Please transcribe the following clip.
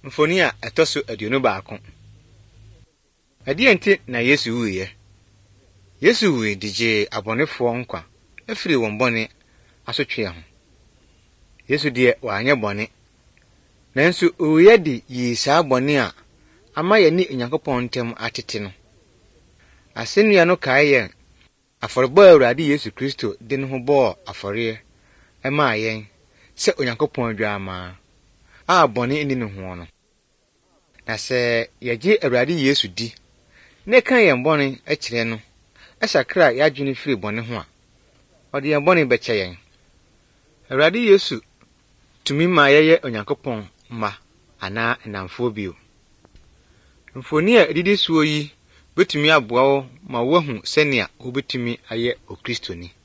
Mfoni a etoso aduonu baako. Ade na Yesu wuye. Yesu wuye dige abonefo nkwa afiri won bone asotwe ho. Yesu de wanye bone. Nanso wuye di yi saa bone a ama ye ni Onyankopɔn ntem atete no. Asennua no kae aforebo Awurade Yesu Kristo de no ho bo afore ema yen se Onyankopɔn dwaama a bone ni no ho no. Na se yeje Awurade Yesu di ne kan yen bone akire no asakra yadwene firi bone ho a ode yen bone beche yen. Awurade Yesu tumi ma yeye Onyankopɔn ma ana namfo bio. Mfoni a didi suo yi betumi aboa wo ma wahu senia wo betumi aye o Kristoni.